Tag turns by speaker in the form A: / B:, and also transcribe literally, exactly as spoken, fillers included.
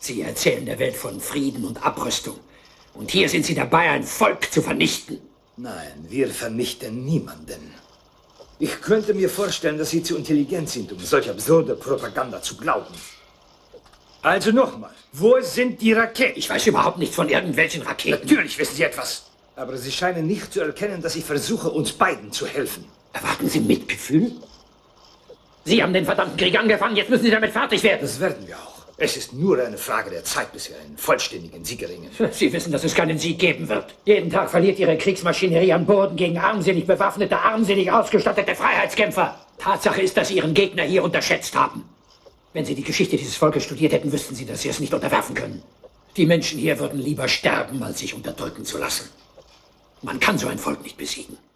A: Sie erzählen der Welt von Frieden und Abrüstung. Und hier sind Sie dabei, ein Volk zu vernichten.
B: Nein, wir vernichten niemanden. Ich könnte mir vorstellen, dass Sie zu intelligent sind, um solch absurde Propaganda zu glauben. Also nochmal, wo sind die Raketen?
A: Ich weiß überhaupt nichts von irgendwelchen Raketen.
B: Natürlich wissen Sie etwas. Aber Sie scheinen nicht zu erkennen, dass ich versuche, uns beiden zu helfen.
A: Erwarten Sie Mitgefühl? Sie haben den verdammten Krieg angefangen, jetzt müssen Sie damit fertig werden.
B: Das werden wir auch. Es ist nur eine Frage der Zeit, bis wir einen vollständigen Sieg erringen.
A: Sie wissen, dass es keinen Sieg geben wird. Jeden Tag verliert Ihre Kriegsmaschinerie an Boden gegen armsinnig bewaffnete, armsinnig ausgestattete Freiheitskämpfer. Tatsache ist, dass Sie Ihren Gegner hier unterschätzt haben. Wenn Sie die Geschichte dieses Volkes studiert hätten, wüssten Sie, dass Sie es nicht unterwerfen können. Die Menschen hier würden lieber sterben, als sich unterdrücken zu lassen. Man kann so ein Volk nicht besiegen.